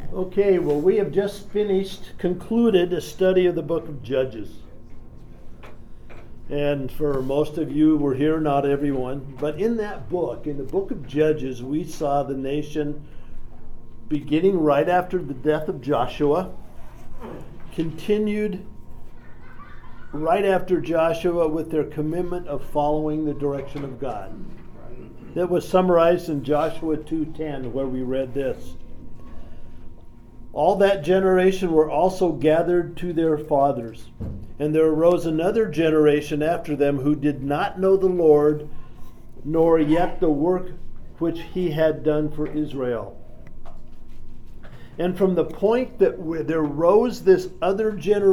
Okay, well, we have just concluded a study of the book of Judges. And for most of you, we're here, not everyone. But in that book, in the book of Judges, we saw the nation beginning right after the death of Joshua, continued right after Joshua with their commitment of following the direction of God. That was summarized in Joshua 2:10, where we read this. All that generation were also gathered to their fathers, and there arose another generation after them who did not know the Lord, nor yet the work which he had done for Israel. And from the point that there rose this another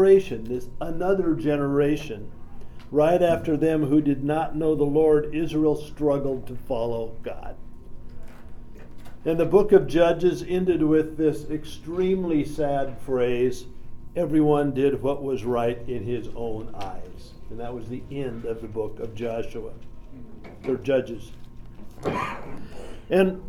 generation, right after them who did not know the Lord, Israel struggled to follow God. And the book of Judges ended with this extremely sad phrase, everyone did what was right in his own eyes. And that was the end of the book of Joshua, or Judges. And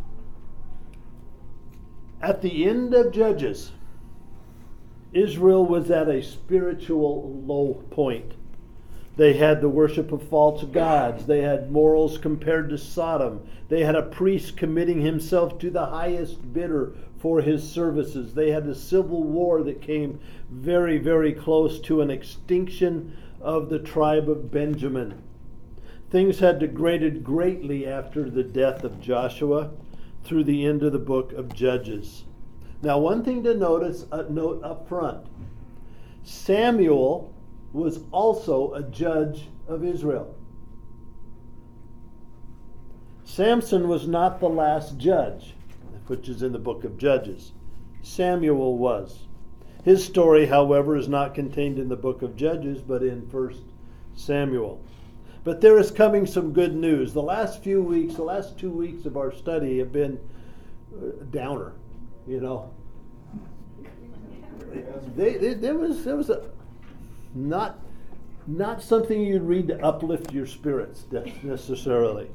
at the end of Judges, Israel was at a spiritual low point. They had the worship of false gods. They had morals compared to Sodom. They had a priest committing himself to the highest bidder for his services. They had a civil war that came very, very close to an extinction of the tribe of Benjamin. Things had degraded greatly after the death of Joshua through the end of the book of Judges. Now, one thing to note up front. Samuel was also a judge of Israel. Samson was not the last judge, which is in the book of Judges. Samuel was. His story, however, is not contained in the book of Judges, but in 1 Samuel. But there is coming some good news. The last 2 weeks of our study have been downer, you know. There was a not something you'd read to uplift your spirits necessarily.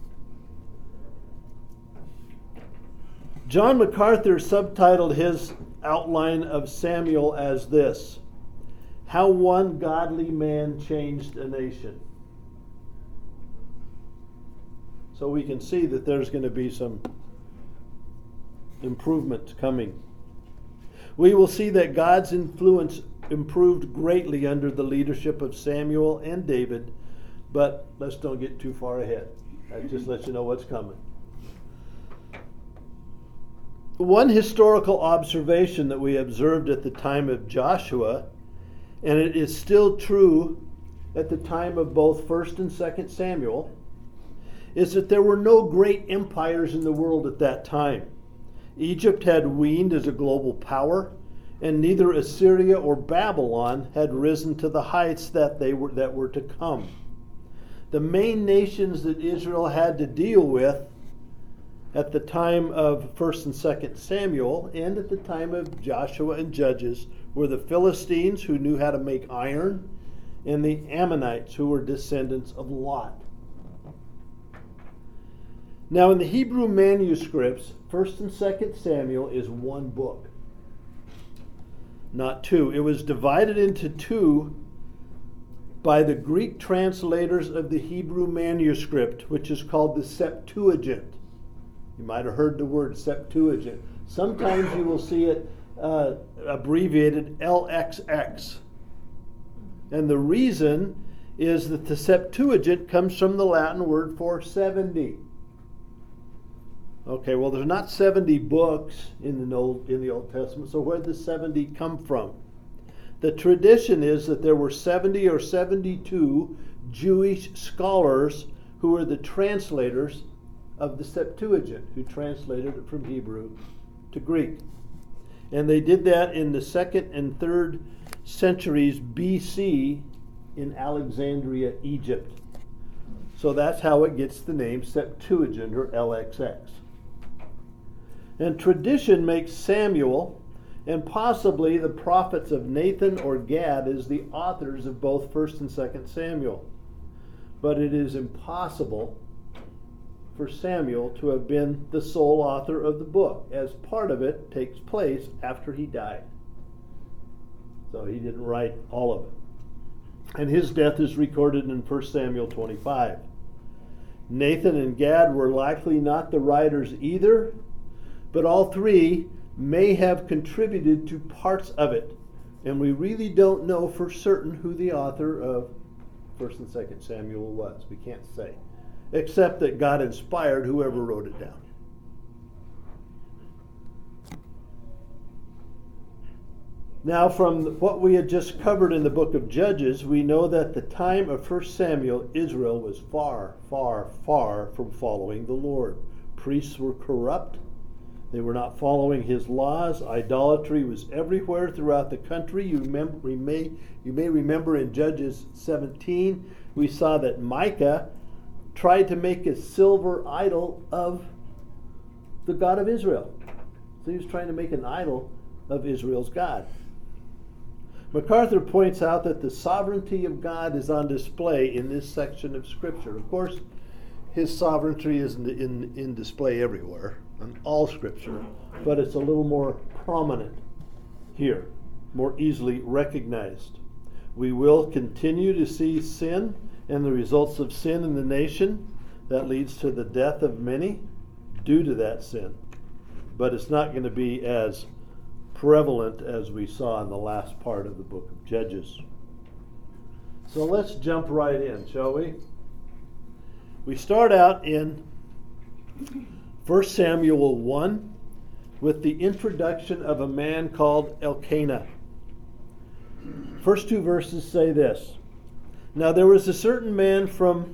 John MacArthur subtitled his outline of Samuel as this: How One Godly Man Changed a Nation. So we can see that there's going to be some improvement coming. We will see that God's influence improved greatly under the leadership of Samuel and David, but let's don't get too far ahead. That just lets you know what's coming. One historical observation that we observed at the time of Joshua, and it is still true at the time of both 1 and 2 Samuel, is that there were no great empires in the world at that time. Egypt had waned as a global power, and neither Assyria or Babylon had risen to the heights that were to come. The main nations that Israel had to deal with at the time of 1 and 2 Samuel and at the time of Joshua and Judges were the Philistines, who knew how to make iron, and the Ammonites, who were descendants of Lot. Now, in the Hebrew manuscripts, 1 and 2 Samuel is one book, not two. It was divided into two by the Greek translators of the Hebrew manuscript, which is called the Septuagint. You might have heard the word Septuagint. Sometimes you will see it abbreviated LXX. And the reason is that the Septuagint comes from the Latin word for 70. Okay, well, there's not 70 books in the Old Testament, so where did the 70 come from? The tradition is that there were 70 or 72 Jewish scholars who were the translators of the Septuagint, who translated it from Hebrew to Greek. And they did that in the 2nd and 3rd centuries BC in Alexandria, Egypt. So that's how it gets the name Septuagint, or LXX. And tradition makes Samuel and possibly the prophets of Nathan or Gad as the authors of both 1 and 2 Samuel. But it is impossible for Samuel to have been the sole author of the book, as part of it takes place after he died. So he didn't write all of it. And his death is recorded in 1 Samuel 25. Nathan and Gad were likely not the writers either, but all three may have contributed to parts of it. And we really don't know for certain who the author of 1 and 2 Samuel was. We can't say. Except that God inspired whoever wrote it down. Now, from what we had just covered in the book of Judges, we know that the time of 1 Samuel, Israel was far, far, far from following the Lord. Priests were corrupt. They were not following his laws. Idolatry was everywhere throughout the country. You may remember in Judges 17, we saw that Micah tried to make a silver idol of the God of Israel. So he was trying to make an idol of Israel's God. MacArthur points out that the sovereignty of God is on display in this section of Scripture. Of course, his sovereignty is in display everywhere, in all Scripture, but it's a little more prominent here, more easily recognized. We will continue to see sin and the results of sin in the nation that leads to the death of many due to that sin. But it's not going to be as prevalent as we saw in the last part of the book of Judges. So let's jump right in, shall we? We start out in 1 Samuel 1 with the introduction of a man called Elkanah. First two verses say this. Now there was a certain man from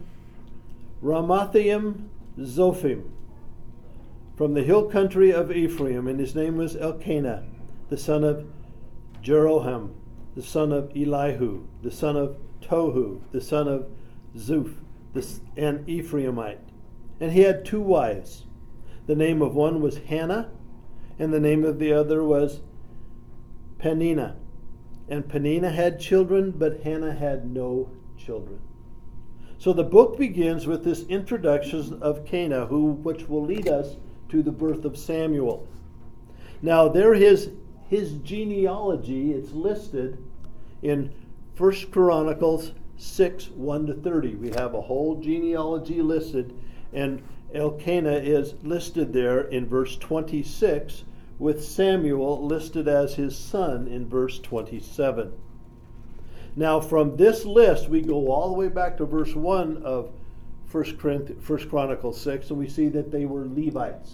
Ramathaim Zophim, from the hill country of Ephraim, and his name was Elkanah, the son of Jeroham, the son of Elihu, the son of Tohu, the son of Zuph, an Ephraimite. And he had two wives. The name of one was Hannah, and the name of the other was Peninnah. And Peninnah had children, but Hannah had no children. So the book begins with this introduction of Cana, which will lead us to the birth of Samuel. Now there is his genealogy. It's listed in 1 Chronicles 6, 1-30. We have a whole genealogy listed, and Elkanah is listed there in verse 26, with Samuel listed as his son in verse 27. Now from this list, we go all the way back to verse 1 of 1 Chronicles 6, and we see that they were Levites.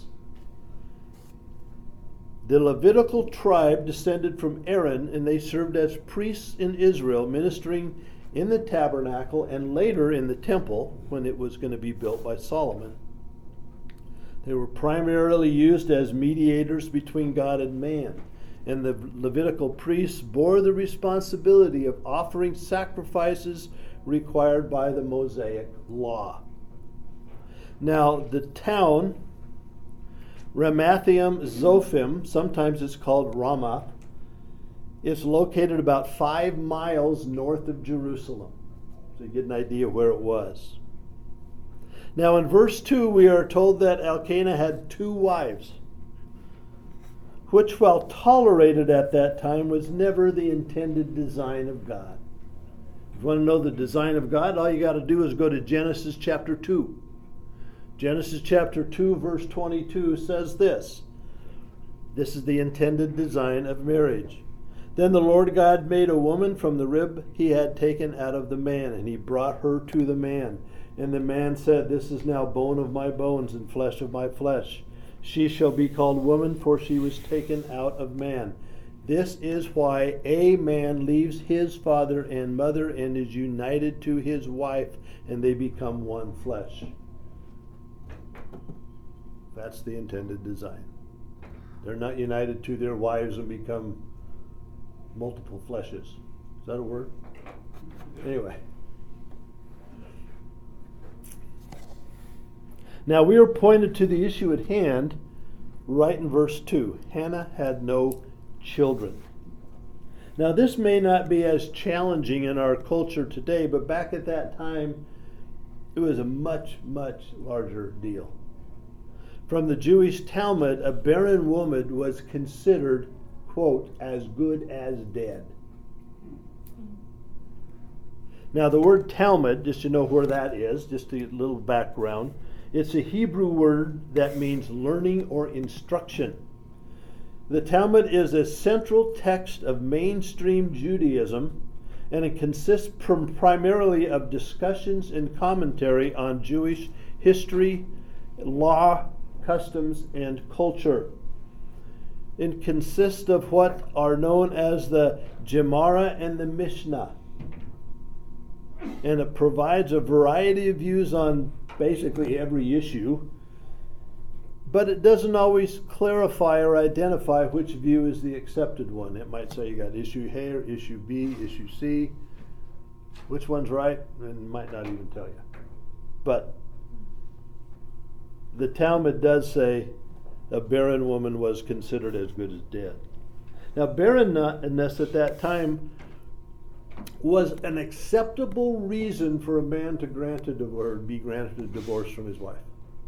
The Levitical tribe descended from Aaron, and they served as priests in Israel, ministering in the tabernacle and later in the temple when it was going to be built by Solomon. They were primarily used as mediators between God and man, and the Levitical priests bore the responsibility of offering sacrifices required by the Mosaic law. Now, the town Ramathaim Zophim, sometimes it's called Ramath, is located about 5 miles north of Jerusalem. So you get an idea where it was. Now in verse 2 we are told that Elkanah had 2 wives, which while tolerated at that time was never the intended design of God. If you want to know the design of God, all you got to do is go to Genesis chapter 2. Genesis chapter 2 verse 22 says this. This is the intended design of marriage. Then the Lord God made a woman from the rib he had taken out of the man, and he brought her to the man. And the man said, This is now bone of my bones and flesh of my flesh. She shall be called woman, for she was taken out of man. This is why a man leaves his father and mother and is united to his wife, and they become one flesh. That's the intended design. They're not united to their wives and become multiple fleshes. Is that a word? Anyway. Now we are pointed to the issue at hand right in verse 2. Hannah had no children. Now this may not be as challenging in our culture today, but back at that time it was a much, much larger deal. From the Jewish Talmud, a barren woman was considered, quote, as good as dead. Now the word Talmud, just to know where that is, just a little background, it's a Hebrew word that means learning or instruction. The Talmud is a central text of mainstream Judaism, and it consists primarily of discussions and commentary on Jewish history, law, customs, and culture. It consists of what are known as the Gemara and the Mishnah. And it provides a variety of views on basically every issue, but it doesn't always clarify or identify which view is the accepted one. It might say you got issue A, issue B, issue C. Which one's right? And it might not even tell you. But the Talmud does say a barren woman was considered as good as dead. Now, barrenness at that time was an acceptable reason for a man to be granted a divorce from his wife.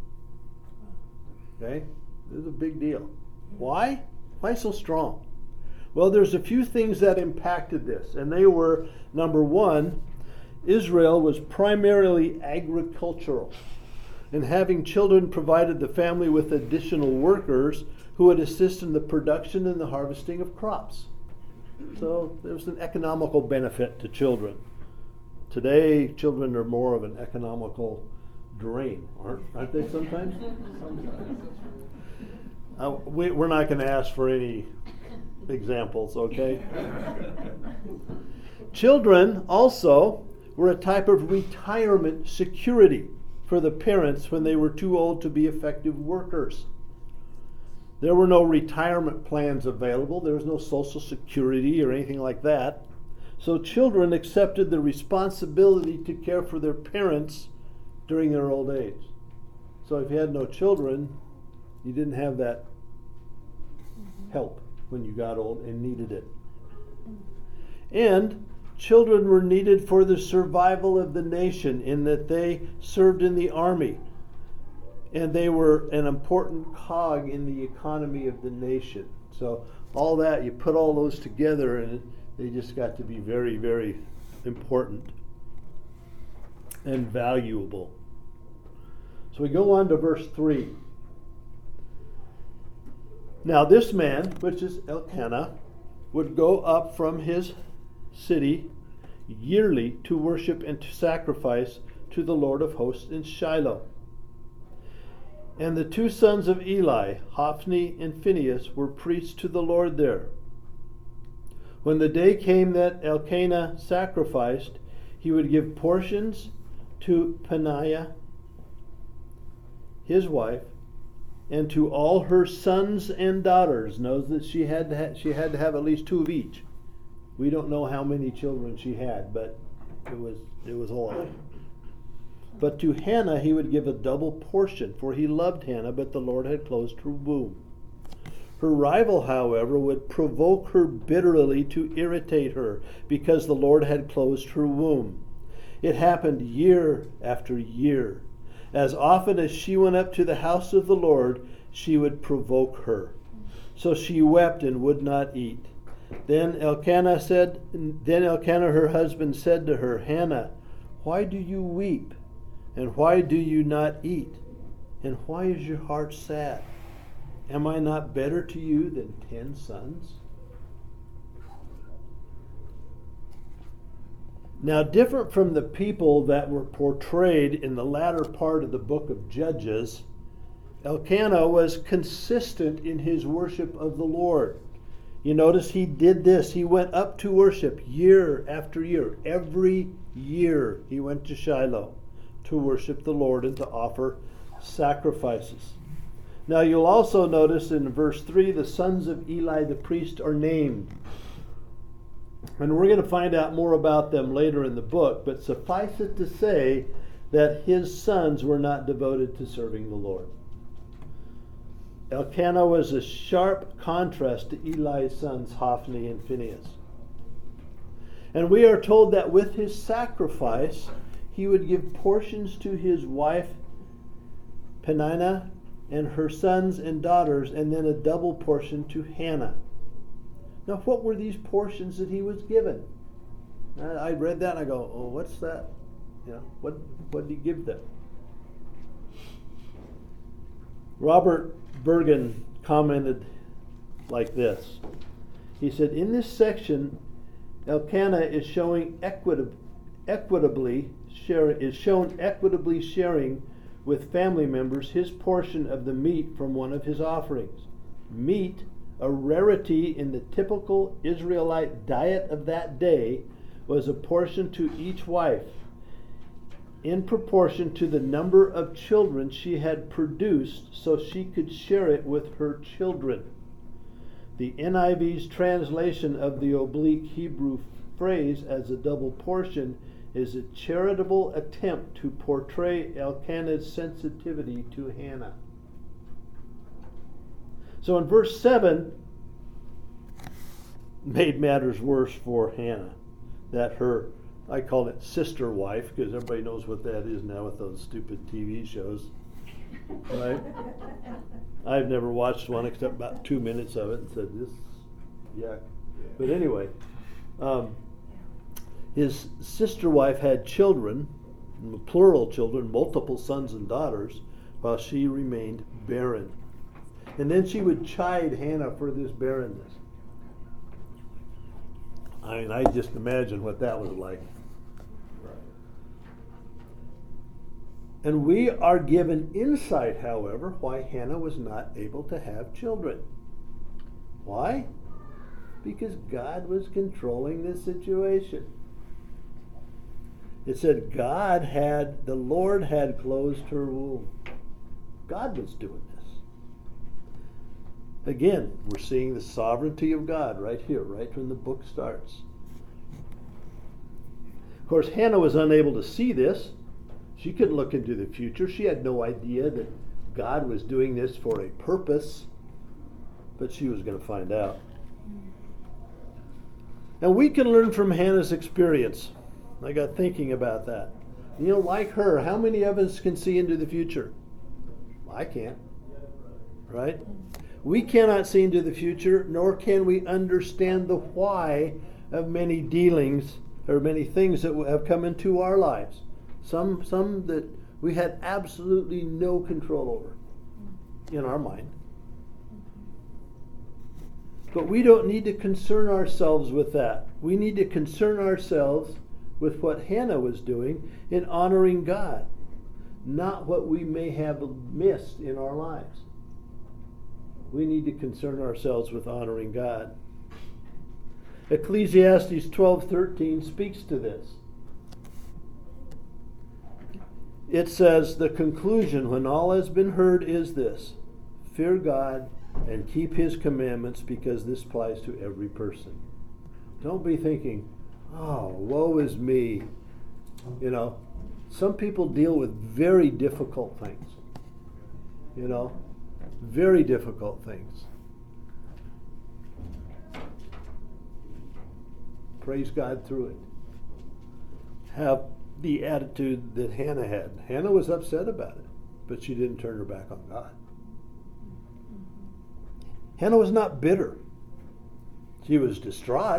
Okay? This is a big deal. Why? Why so strong? Well, there's a few things that impacted this, and they were, number one, Israel was primarily agricultural, and having children provided the family with additional workers who would assist in the production and the harvesting of crops. So there was an economical benefit to children. Today, children are more of an economical drain, aren't they sometimes? We're not going to ask for any examples, okay? Children also were a type of retirement security for the parents when they were too old to be effective workers. There were no retirement plans available. There was no Social Security or anything like that. So children accepted the responsibility to care for their parents during their old age. So if you had no children, you didn't have that help when you got old and needed it. And children were needed for the survival of the nation in that they served in the army. And they were an important cog in the economy of the nation. So all that, you put all those together and they just got to be very, very important and valuable. So we go on to verse 3. Now this man, which is Elkanah, would go up from his city yearly to worship and to sacrifice to the Lord of hosts in Shiloh. And the two sons of Eli, Hophni and Phinehas, were priests to the Lord there. When the day came that Elkanah sacrificed, he would give portions to Peninnah, his wife, and to all her sons and daughters. Knows that she had to have at least two of each. We don't know how many children she had, but it was a lot. But to Hannah he would give a double portion, for he loved Hannah, but the Lord had closed her womb. Her rival, however, would provoke her bitterly to irritate her, because the Lord had closed her womb. It happened year after year. As often as she went up to the house of the Lord, she would provoke her. So she wept and would not eat. Then Elkanah, her husband, said to her, Hannah, why do you weep? And why do you not eat? And why is your heart sad? Am I not better to you than 10 sons? Now, different from the people that were portrayed in the latter part of the book of Judges, Elkanah was consistent in his worship of the Lord. You notice he did this. He went up to worship year after year. Every year he went to Shiloh to worship the Lord and to offer sacrifices. Now you'll also notice in verse 3, the sons of Eli the priest are named. And we're going to find out more about them later in the book, but suffice it to say that his sons were not devoted to serving the Lord. Elkanah was a sharp contrast to Eli's sons, Hophni and Phinehas. And we are told that with his sacrifice, he would give portions to his wife Peninnah and her sons and daughters, and then a double portion to Hannah. Now, what were these portions that he was given? I read that and I go, oh, what's that? What did he give them? Robert Bergen commented like this. He said, in this section, Elkanah is shown equitably sharing with family members his portion of the meat from one of his offerings. Meat, a rarity in the typical Israelite diet of that day, was a portion to each wife, in proportion to the number of children she had produced, so she could share it with her children. The NIV's translation of the oblique Hebrew phrase as a double portion is a charitable attempt to portray Elkanah's sensitivity to Hannah. So in verse 7, made matters worse for Hannah, that her, I call it sister wife, because everybody knows what that is now with those stupid TV shows, right? I've never watched one except about 2 minutes of it and said, this, yuck. But anyway, his sister wife had children, plural children, multiple sons and daughters, while she remained barren. And then she would chide Hannah for this barrenness. I mean, I just imagine what that was like. And we are given insight, however, why Hannah was not able to have children. Why? Because God was controlling this situation. It said the Lord had closed her womb. God was doing this. Again, we're seeing the sovereignty of God right here, right when the book starts. Of course, Hannah was unable to see this. She couldn't look into the future. She had no idea that God was doing this for a purpose, but she was going to find out. And we can learn from Hannah's experience. I got thinking about that. Like her, how many of us can see into the future? I can't. Right? We cannot see into the future, nor can we understand the why of many dealings or many things that have come into our lives. Some that we had absolutely no control over in our mind. But we don't need to concern ourselves with that. We need to concern ourselves with what Hannah was doing in honoring God, not what we may have missed in our lives. We need to concern ourselves with honoring God. Ecclesiastes 12:13 speaks to this. It says, the conclusion when all has been heard is this: fear God and keep his commandments, because this applies to every person. Don't be thinking, oh, woe is me. Some people deal with very difficult things. Very difficult things. Praise God through it. Have the attitude that Hannah had. Hannah was upset about it, but she didn't turn her back on God. Hannah was not bitter. She was distraught.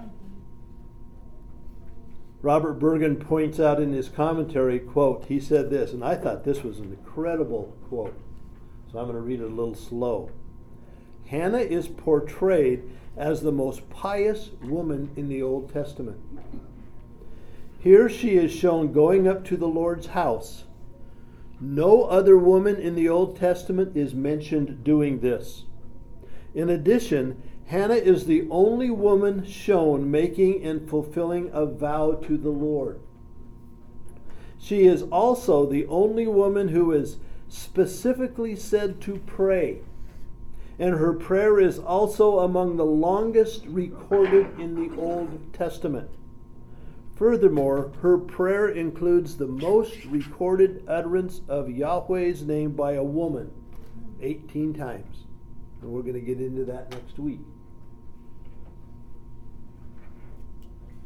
Robert Bergen points out in his commentary, quote, he said this, and I thought this was an incredible quote, so I'm going to read it a little slow. Hannah is portrayed as the most pious woman in the Old Testament. Here she is shown going up to the Lord's house. No other woman in the Old Testament is mentioned doing this. In addition, Hannah is the only woman shown making and fulfilling a vow to the Lord. She is also the only woman who is specifically said to pray, and her prayer is also among the longest recorded in the Old Testament. Furthermore, her prayer includes the most recorded utterance of Yahweh's name by a woman, 18 times. And we're going to get into that next week.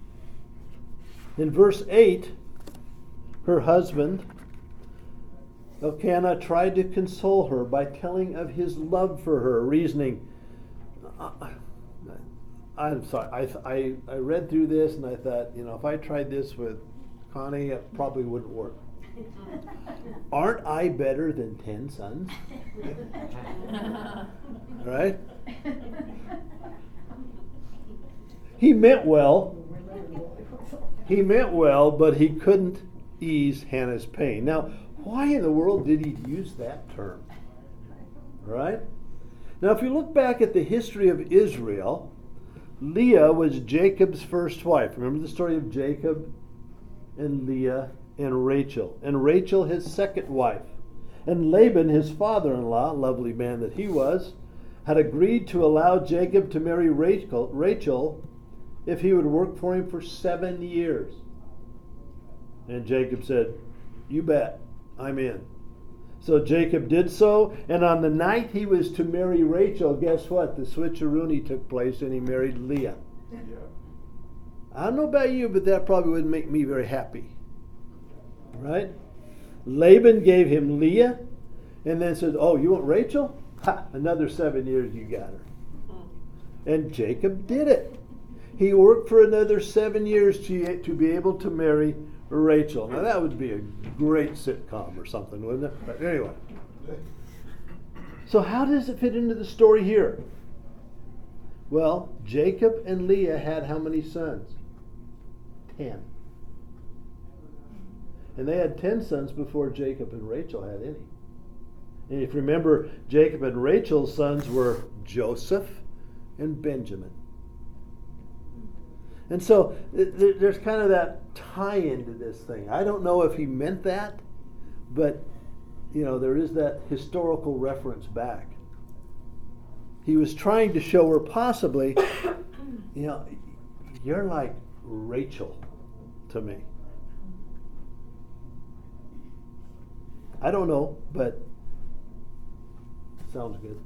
In verse 8, her husband Elkanah tried to console her by telling of his love for her, reasoning, I'm sorry, I read through this and I thought, if I tried this with Connie, it probably wouldn't work. Aren't I better than 10 sons? Right? He meant well. He meant well, but he couldn't ease Hannah's pain. Now, why in the world did he use that term? Right? Now, if you look back at the history of Israel, Leah was Jacob's first wife. Remember the story of Jacob and Leah and Rachel his second wife. And Laban, his father-in-law, lovely man that he was, had agreed to allow Jacob to marry Rachel if he would work for him for 7 years. And Jacob said, "You bet, I'm in." So Jacob did so, and on the night he was to marry Rachel, guess what? The switcheroony took place and he married Leah. Yeah. I don't know about you, but that probably wouldn't make me very happy. Right? Laban gave him Leah and then said, "Oh, you want Rachel? Ha, another 7 years you got her." And Jacob did it. He worked for another 7 years to be able to marry Rachel. Now that would be a great sitcom or something, wouldn't it? But anyway. So how does it fit into the story here? Well, Jacob and Leah had how many sons? 10. And they had 10 sons before Jacob and Rachel had any. And if you remember, Jacob and Rachel's sons were Joseph and Benjamin. And so there's kind of that tie-in to this thing. I don't know if he meant that, but there is that historical reference back. He was trying to show her possibly, you're like Rachel to me. I don't know, but sounds good.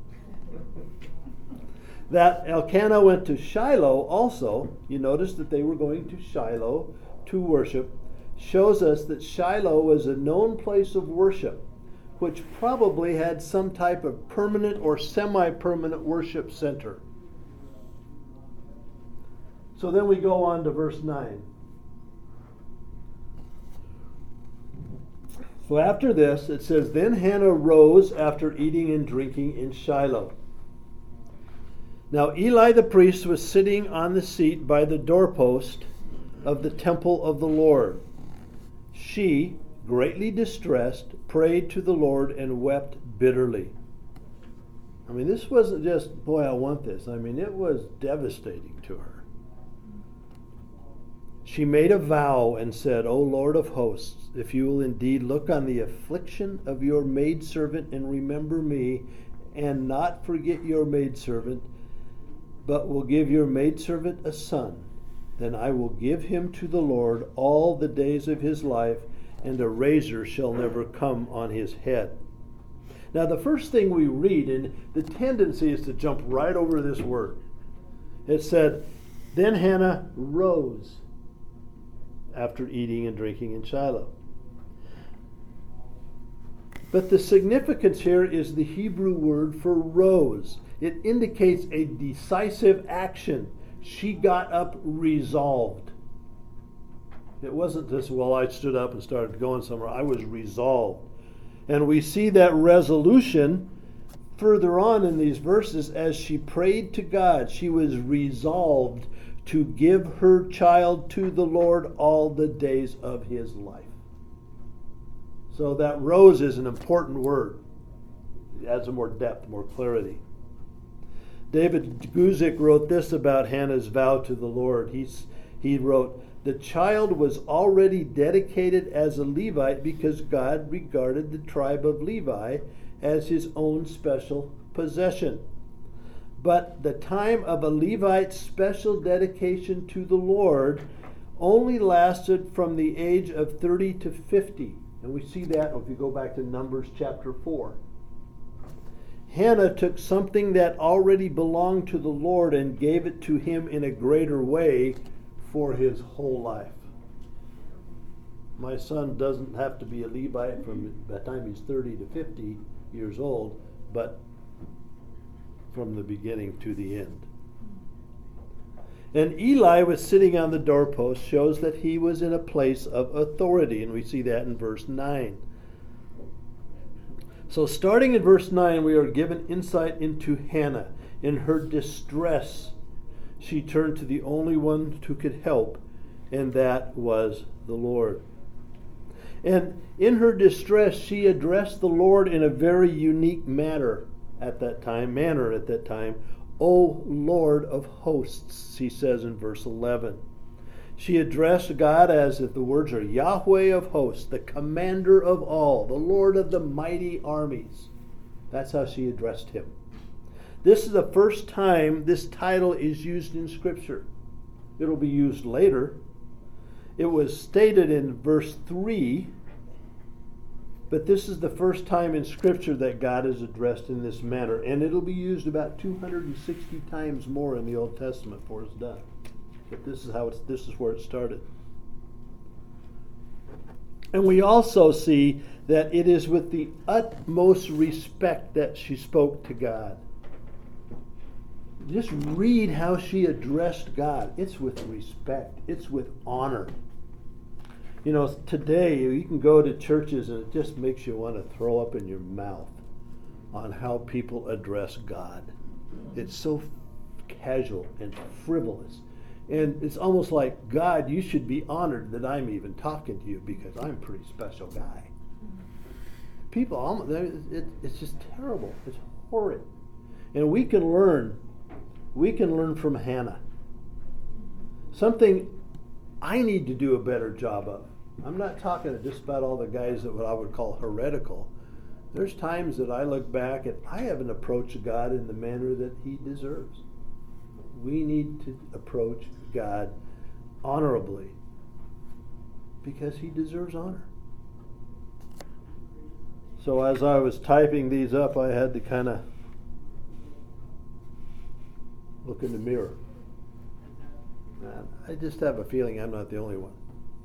That Elkanah went to Shiloh also, you notice that they were going to Shiloh to worship, shows us that Shiloh was a known place of worship, which probably had some type of permanent or semi-permanent worship center. So then we go on to verse 9. So after this, it says, "Then Hannah rose after eating and drinking in Shiloh. Now Eli the priest was sitting on the seat by the doorpost of the temple of the Lord. She, greatly distressed, prayed to the Lord and wept bitterly." I mean, this wasn't just, boy, I want this. I mean, it was devastating to her. She made a vow and said, "O Lord of hosts, if you will indeed look on the affliction of your maidservant and remember me, and not forget your maidservant, but will give your maidservant a son, then I will give him to the Lord all the days of his life, and a razor shall never come on his head." Now the first thing we read, and the tendency is to jump right over this word. It said, "Then Hannah rose after eating and drinking in Shiloh." But the significance here is the Hebrew word for rose. It indicates a decisive action. She got up resolved. It wasn't just, well, I stood up and started going somewhere. I was resolved. And we see that resolution further on in these verses as she prayed to God. She was resolved to give her child to the Lord all the days of his life. So that rose is an important word. It adds more depth, more clarity. David Guzik wrote this about Hannah's vow to the Lord. He wrote, "The child was already dedicated as a Levite because God regarded the tribe of Levi as his own special possession. But the time of a Levite's special dedication to the Lord only lasted from the age of 30 to 50. And we see that if you go back to Numbers chapter 4. Hannah took something that already belonged to the Lord and gave it to him in a greater way for his whole life. My son doesn't have to be a Levite from the time he's 30 to 50 years old, but from the beginning to the end. And Eli was sitting on the doorpost, shows that he was in a place of authority, and we see that in verse 9. So starting in verse 9, we are given insight into Hannah. In her distress, she turned to the only one who could help, and that was the Lord. And in her distress, she addressed the Lord in a very unique manner at that time. O Lord of hosts, he says in verse 11. She addressed God as if the words are Yahweh of hosts, the commander of all, the Lord of the mighty armies. That's how she addressed him. This is the first time this title is used in Scripture. It'll be used later. It was stated in verse 3, but this is the first time in Scripture that God is addressed in this manner, and it'll be used about 260 times more in the Old Testament before it's done. But this is where it started. And we also see that it is with the utmost respect that she spoke to God. Just read how she addressed God. It's with respect. It's with honor. You know, today you can go to churches and it just makes you want to throw up in your mouth on how people address God. It's so casual and frivolous. And it's almost like, God, you should be honored that I'm even talking to you because I'm a pretty special guy. People, it's just terrible. It's horrid. And we can learn from Hannah. Something I need to do a better job of. I'm not talking just about all the guys that what I would call heretical. There's times that I look back and I haven't approached God in the manner that he deserves. We need to approach God honorably because he deserves honor. So as I was typing these up, I had to kind of look in the mirror. I just have a feeling I'm not the only one.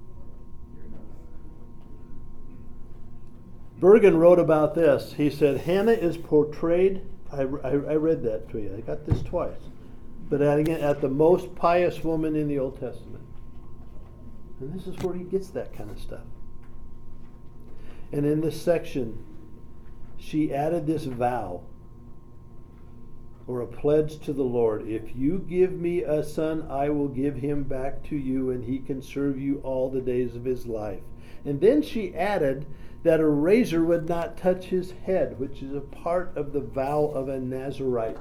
Bergen wrote about this. He said, Hannah is portrayed, I read that to you. I got this twice. But again, at the most pious woman in the Old Testament. And this is where he gets that kind of stuff. And in this section, she added this vow, or a pledge to the Lord. If you give me a son, I will give him back to you, and he can serve you all the days of his life. And then she added that a razor would not touch his head, which is a part of the vow of a Nazirite.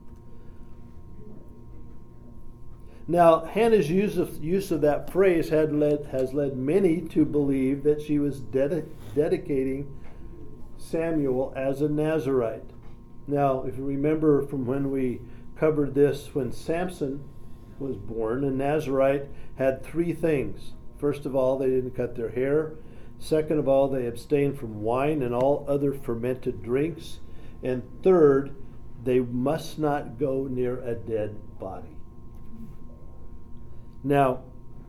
Now, Hannah's use of that phrase has led many to believe that she was dedicating Samuel as a Nazirite. Now, if you remember from when we covered this, when Samson was born, a Nazirite had three things. First of all, they didn't cut their hair. Second of all, they abstained from wine and all other fermented drinks. And third, they must not go near a dead body. Now,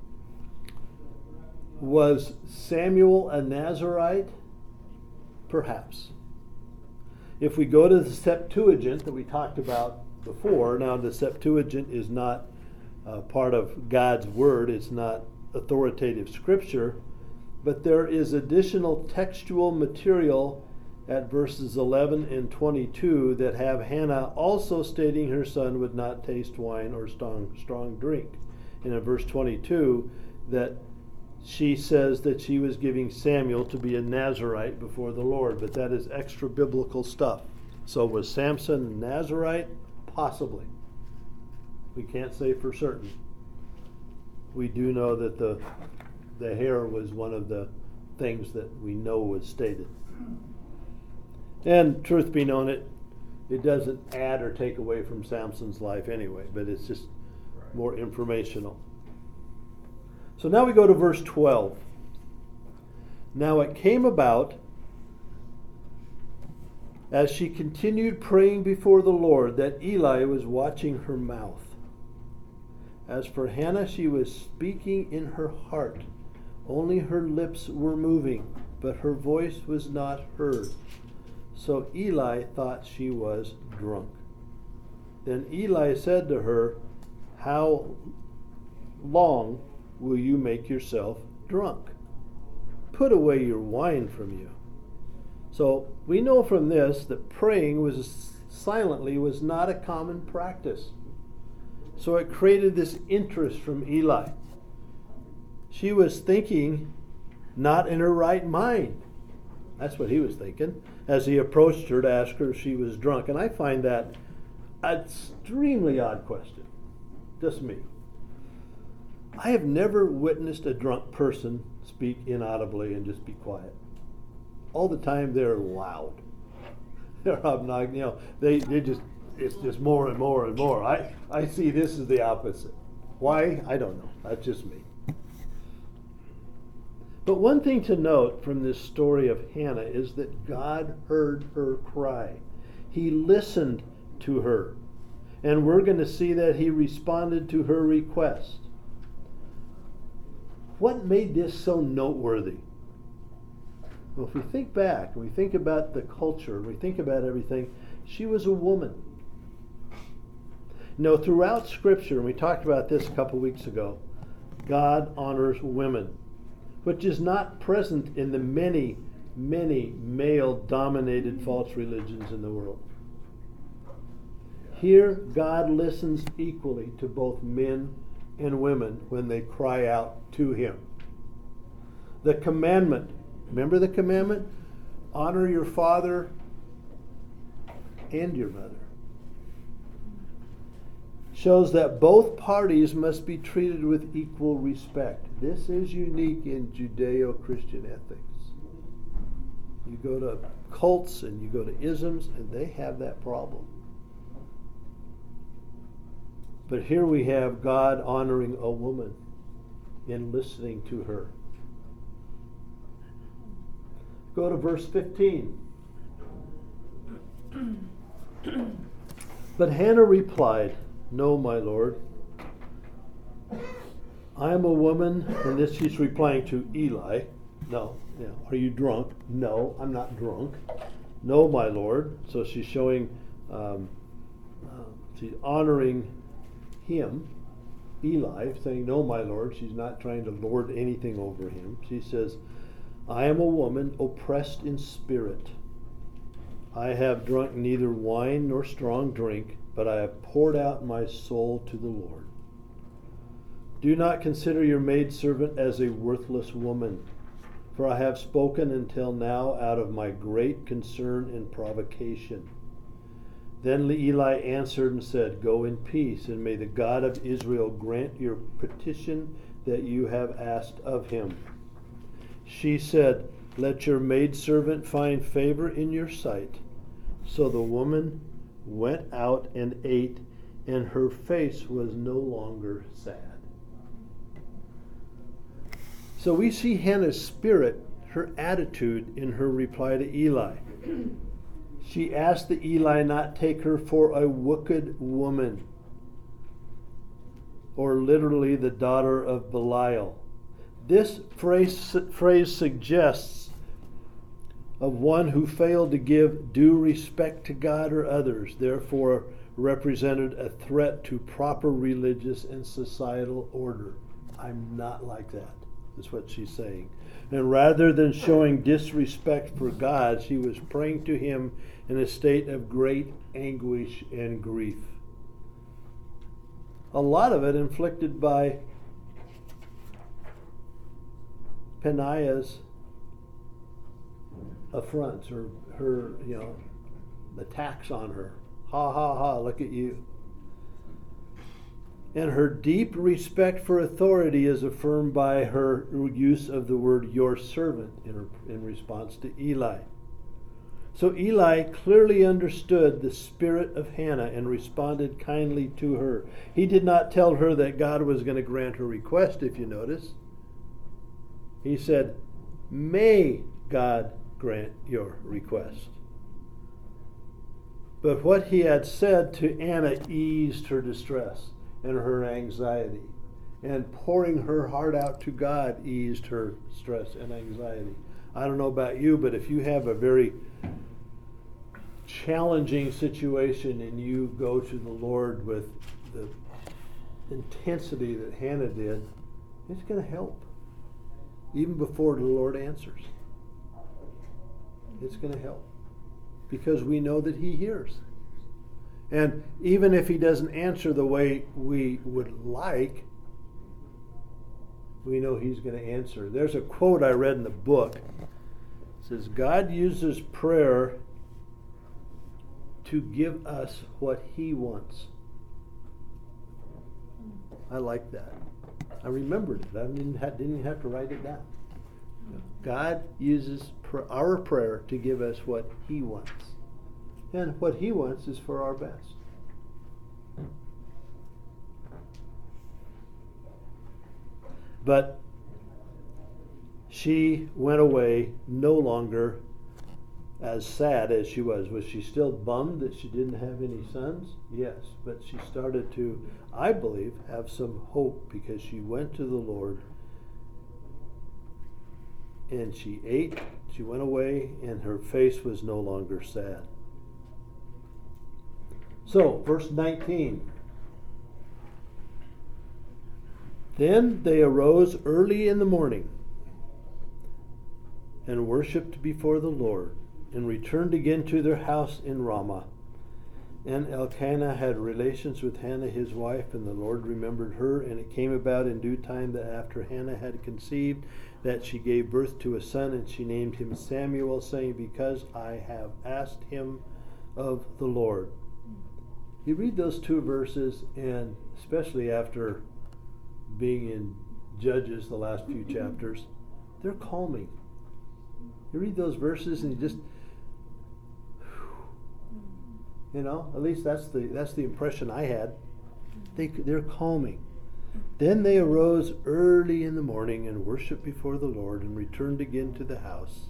was Samuel a Nazirite? Perhaps. If we go to the Septuagint that we talked about before, now the Septuagint is not part of God's Word, it's not authoritative Scripture, but there is additional textual material at verses 11 and 22 that have Hannah also stating her son would not taste wine or strong drink. And in verse 22, that she says that she was giving Samuel to be a Nazirite before the Lord, but that is extra biblical stuff. So was Samson a Nazirite? Possibly. We can't say for certain. We do know that the hair was one of the things that we know was stated. And truth be known, it doesn't add or take away from Samson's life anyway, but it's just more informational. So now we go to verse 12. Now it came about, as she continued praying before the Lord, that Eli was watching her mouth. As for Hannah, she was speaking in her heart. Only her lips were moving, but her voice was not heard. So Eli thought she was drunk. Then Eli said to her, "How long will you make yourself drunk? Put away your wine from you." So we know from this that praying silently was not a common practice. So it created this interest from Eli. She was thinking not in her right mind. That's what he was thinking as he approached her to ask her if she was drunk. And I find that an extremely odd question. Just me. I have never witnessed a drunk person speak inaudibly and just be quiet. All the time they're loud. They're obnoxious. It's just more and more and more. I see this as the opposite. Why? I don't know. That's just me. But one thing to note from this story of Hannah is that God heard her cry. He listened to her. And we're going to see that he responded to her request. What made this so noteworthy? Well, if we think back, we think about the culture, we think about everything, she was a woman. You know, throughout Scripture, and we talked about this a couple weeks ago, God honors women, which is not present in the many, many male-dominated false religions in the world. Here, God listens equally to both men and women when they cry out to him. The commandment, remember the commandment? Honor your father and your mother. Shows that both parties must be treated with equal respect. This is unique in Judeo-Christian ethics. You go to cults and you go to isms, and they have that problem. But here we have God honoring a woman in listening to her. Go to verse 15. But Hannah replied, "No, my Lord. I am a woman," and this she's replying to Eli. No, are you drunk? No, I'm not drunk. No, my Lord. So she's showing, she's honoring him, Eli, saying, "No, my Lord." She's not trying to lord anything over him. She says, "I am a woman oppressed in spirit. I have drunk neither wine nor strong drink, but I have poured out my soul to the Lord. Do not consider your maidservant as a worthless woman, for I have spoken until now out of my great concern and provocation." Then Eli answered and said, "Go in peace, and may the God of Israel grant your petition that you have asked of him." She said, "Let your maidservant find favor in your sight." So the woman went out and ate, and her face was no longer sad. So we see Hannah's spirit, her attitude in her reply to Eli. She asked that Eli not take her for a wicked woman, or literally the daughter of Belial. This phrase suggests of one who failed to give due respect to God or others, therefore represented a threat to proper religious and societal order. I'm not like that, is what she's saying. And rather than showing disrespect for God, she was praying to him in a state of great anguish and grief. A lot of it inflicted by Peninnah's affronts, or her, attacks on her. Ha ha ha, look at you. And her deep respect for authority is affirmed by her use of the word "your servant" in response to Eli. So Eli clearly understood the spirit of Hannah and responded kindly to her. He did not tell her that God was going to grant her request, if you notice. He said, "May God grant your request." But what he had said to Anna eased her distress and her anxiety. and pouring her heart out to God eased her stress and anxiety. I don't know about you, but if you have a very challenging situation and you go to the Lord with the intensity that Hannah did, it's going to help. Even before the Lord answers. It's going to help. Because we know that He hears. And even if He doesn't answer the way we would like, we know He's going to answer. There's a quote I read in the book. It says, God uses prayer to give us what He wants. I like that. I remembered it. I didn't have to write it down. God uses our prayer to give us what He wants. And what He wants is for our best. But she went away no longer as sad as she was. Was she still bummed that she didn't have any sons? Yes, but she started to, I believe, have some hope because she went to the Lord and she ate, she went away, and her face was no longer sad. So, verse 19. Then they arose early in the morning and worshipped before the Lord, and returned again to their house in Ramah. And Elkanah had relations with Hannah his wife, and the Lord remembered her. And it came about in due time that after Hannah had conceived, that she gave birth to a son, and she named him Samuel, saying, because I have asked him of the Lord. You read those two verses, and especially after being in Judges, the last few chapters, they're calming. You read those verses and you just, at least that's the impression I had. They're calming. Then they arose early in the morning and worshipped before the Lord and returned again to the house.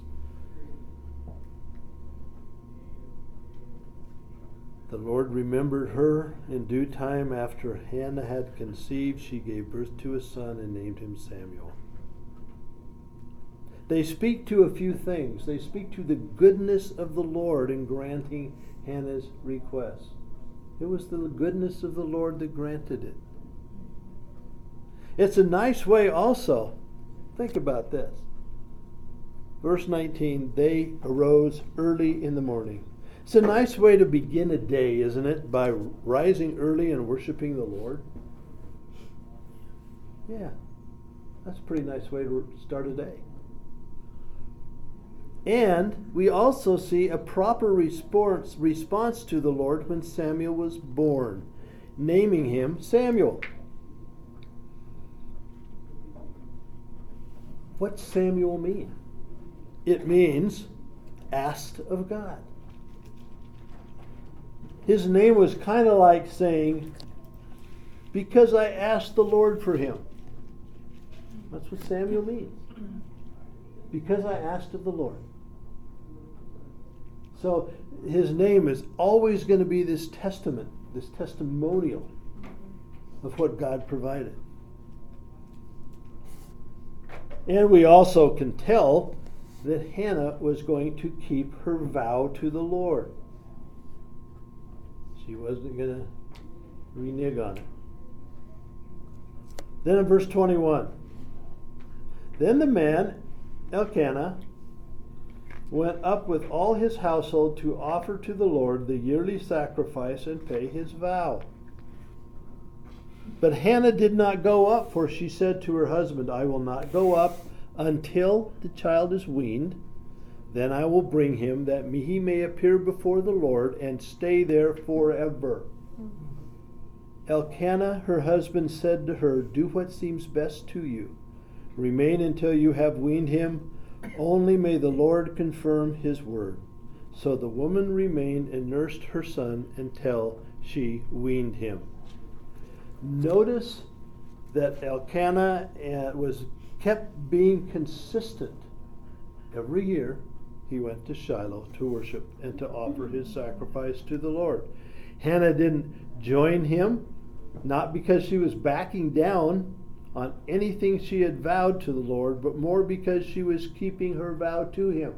The Lord remembered her in due time after Hannah had conceived. She gave birth to a son and named him Samuel. They speak to a few things. They speak to the goodness of the Lord in granting Hannah's request. It was the goodness of the Lord that granted it. It's a nice way also. Think about this. Verse 19, they arose early in the morning. It's a nice way to begin a day, isn't it? By rising early and worshiping the Lord. Yeah, that's a pretty nice way to start a day. And we also see a proper response to the Lord when Samuel was born, naming him Samuel. What's Samuel mean? It means asked of God. His name was kind of like saying, because I asked the Lord for him. That's what Samuel means. Because I asked of the Lord. So his name is always going to be this testament, this testimonial of what God provided. And we also can tell that Hannah was going to keep her vow to the Lord. She wasn't going to renege on it. Then in verse 21, then the man, Elkanah, went up with all his household to offer to the Lord the yearly sacrifice and pay his vow. But Hannah did not go up, for she said to her husband, I will not go up until the child is weaned. Then I will bring him, that he may appear before the Lord and stay there forever. Elkanah, her husband, said to her, do what seems best to you. Remain until you have weaned him. Only may the Lord confirm his word. So the woman remained and nursed her son until she weaned him. Notice that Elkanah kept being consistent. Every year he went to Shiloh to worship and to offer his sacrifice to the Lord. Hannah didn't join him, not because she was backing down on anything she had vowed to the Lord, but more because she was keeping her vow to him.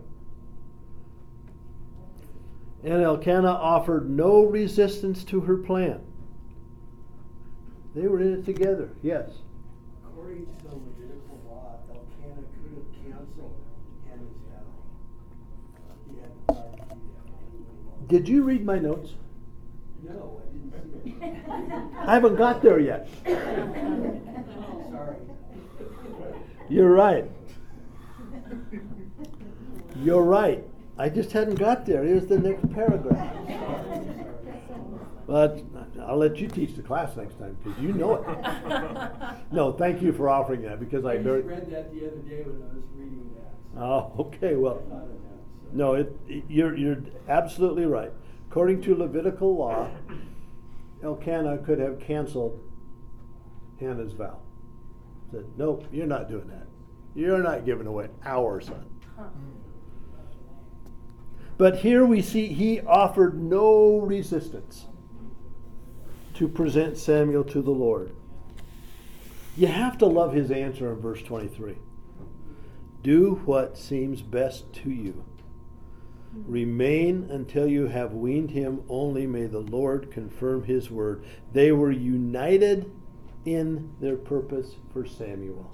And Elkanah offered no resistance to her plan. They were in it together, yes. According to the Levitical law, Elkanah could have canceled Hannah's vow. He had the power to do that. Did you read my notes? No, I didn't see it. I haven't got there yet. Sorry. You're right. You're right. I just hadn't got there. Here's the next paragraph. But I'll let you teach the class next time because you know it. No, thank you for offering that because I just read that the other day when I was reading that. So Oh, okay. Well, I thought of that, so. no, you're absolutely right. According to Levitical law, Elkanah could have canceled Hannah's vow. Said, nope, you're not doing that. You're not giving away our son. But here we see he offered no resistance to present Samuel to the Lord. You have to love his answer in verse 23. Do what seems best to you. Remain until you have weaned him, only may the Lord confirm his word. They were united in their purpose for Samuel.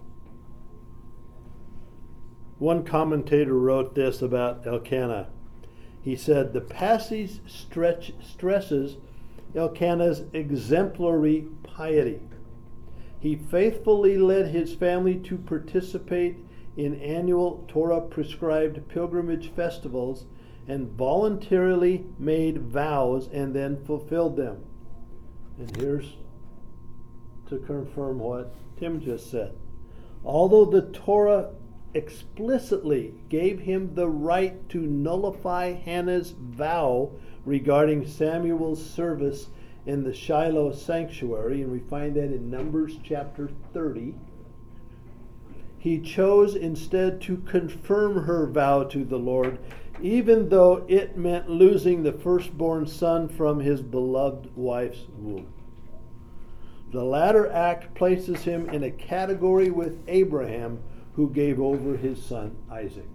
One commentator wrote this about Elkanah. He said, the passage stresses Elkanah's exemplary piety. He faithfully led his family to participate in annual Torah-prescribed pilgrimage festivals and voluntarily made vows and then fulfilled them. And here's to confirm what Tim just said. Although the Torah explicitly gave him the right to nullify Hannah's vow regarding Samuel's service in the Shiloh sanctuary, and we find that in Numbers chapter 30, he chose instead to confirm her vow to the Lord, even though it meant losing the firstborn son from his beloved wife's womb. The latter act places him in a category with Abraham, who gave over his son Isaac.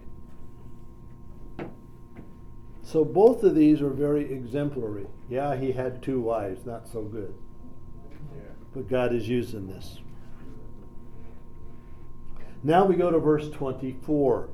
So both of these are very exemplary. Yeah, he had 2 wives, not so good. But God is using this. Now we go to verse 24.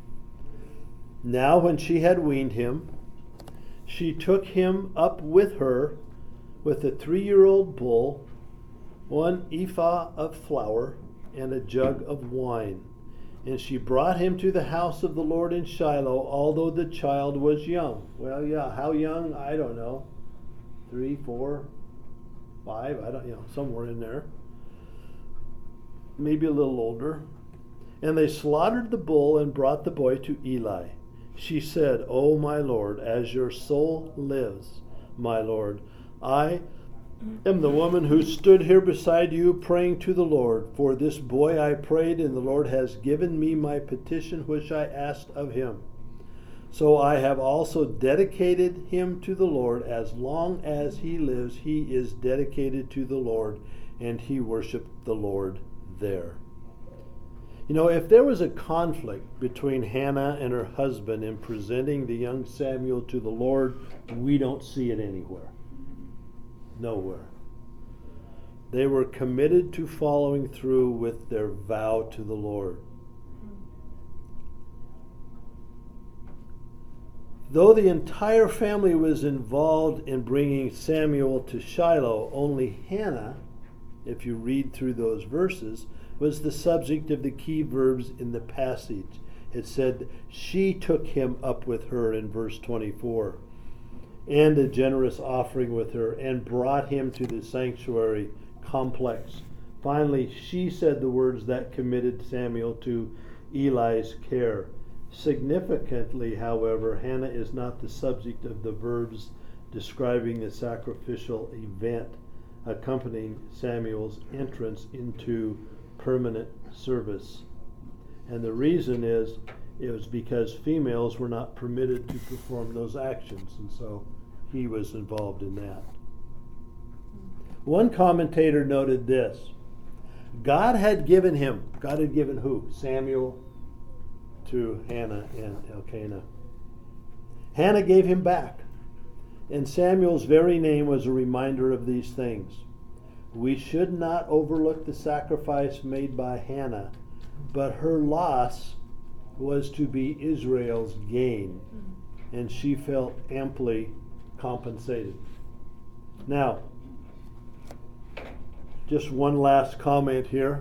Now when she had weaned him, she took him up with her with a 3-year-old bull, 1 ephah of flour, and a jug of wine. And she brought him to the house of the Lord in Shiloh, although the child was young. Well, yeah, how young? I don't know. 3, 4, 5, I don't, somewhere in there. Maybe a little older. And they slaughtered the bull and brought the boy to Eli. She said, O my Lord, as your soul lives, my Lord, I am the woman who stood here beside you praying to the Lord. For this boy I prayed, and the Lord has given me my petition which I asked of him. So I have also dedicated him to the Lord. As long as he lives, he is dedicated to the Lord, and he worshiped the Lord there. You know, if there was a conflict between Hannah and her husband in presenting the young Samuel to the Lord, we don't see it anywhere. Nowhere. They were committed to following through with their vow to the Lord. Though the entire family was involved in bringing Samuel to Shiloh, only Hannah, if you read through those verses, was the subject of the key verbs in the passage. It said, she took him up with her in verse 24, and a generous offering with her, and brought him to the sanctuary complex. Finally, she said the words that committed Samuel to Eli's care. Significantly, however, Hannah is not the subject of the verbs describing the sacrificial event accompanying Samuel's entrance into permanent service. And the reason is, it was because females were not permitted to perform those actions, and so he was involved in that. One commentator noted this: God had given who? Samuel to Hannah and Elkanah. Hannah gave him back, and Samuel's very name was a reminder of these things. We should not overlook the sacrifice made by Hannah, but her loss was to be Israel's gain, and she felt amply compensated. Now, just one last comment here.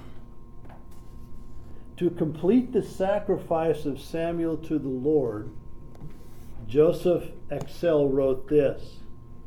To complete the sacrifice of Samuel to the Lord, Joseph Excel wrote this: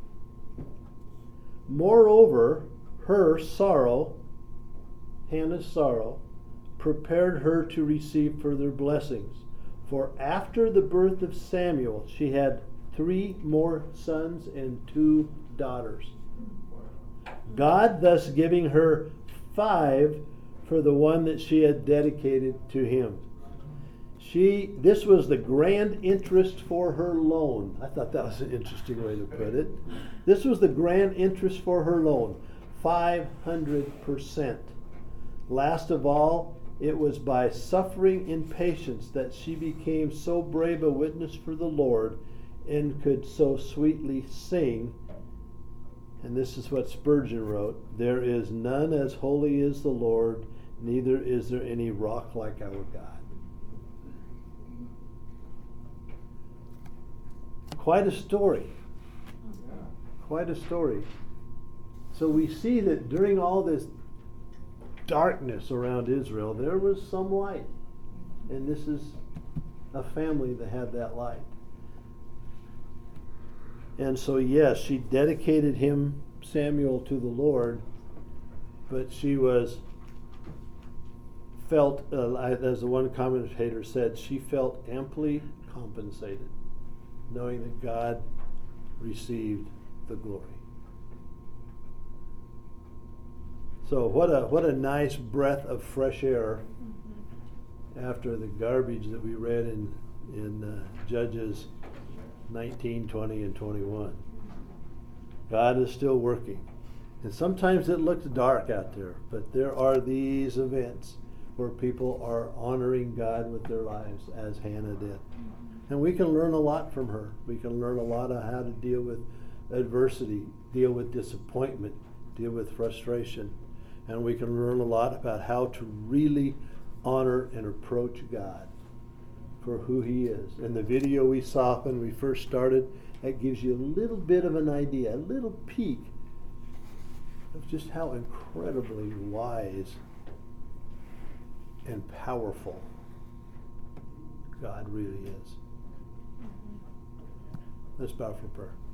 moreover, her sorrow, Hannah's sorrow, prepared her to receive further blessings. For after the birth of Samuel, she had 3 more sons and 2 daughters. God thus giving her 5 for the one that she had dedicated to him. This was the grand interest for her loan. I thought that was an interesting way to put it. This was the grand interest for her loan, 500%. Last of all, it was by suffering in patience that she became so brave a witness for the Lord and could so sweetly sing. And this is what Spurgeon wrote: there is none as holy as the Lord, neither is there any rock like our God. Quite a story. Quite a story. So we see that during all this darkness around Israel, there was some light. And this is a family that had that light. And so, yes, she dedicated him, Samuel, to the Lord, but she felt, as the one commentator said, she felt amply compensated, knowing that God received the glory. So what a nice breath of fresh air after the garbage that we read in Judges 19, 20, and 21. God is still working. And sometimes it looks dark out there, but there are these events where people are honoring God with their lives, as Hannah did. And we can learn a lot from her. We can learn a lot of how to deal with adversity, deal with disappointment, deal with frustration. And we can learn a lot about how to really honor and approach God for who he is. And the video we saw when we first started, that gives you a little bit of an idea, a little peek of just how incredibly wise and powerful God really is. Let's bow for prayer.